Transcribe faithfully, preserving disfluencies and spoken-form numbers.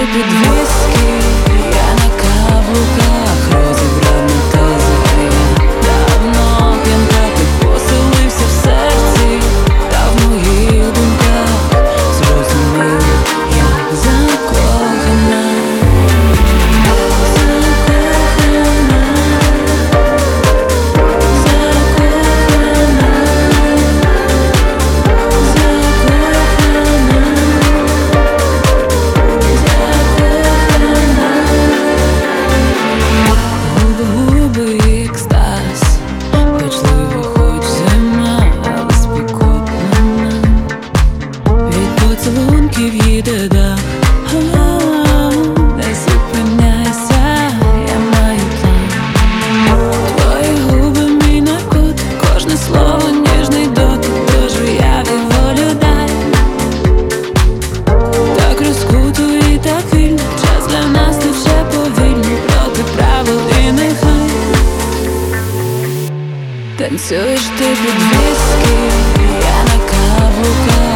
під віскі, я на каблуках розібрав мотези. Я давно п'янка, ти поселився в серці, та в моїх думках зрозумів, я закохана. Їде дах, не зупиняйся, я маю план. Твої губи, мій наркотик, кожне слово ніжний дотик, тож уяві волю дай. Так розкуто і так вільно, час для нас тече повільно, проти правил і нехай. Танцюєш ти під віскі, я на каблуках.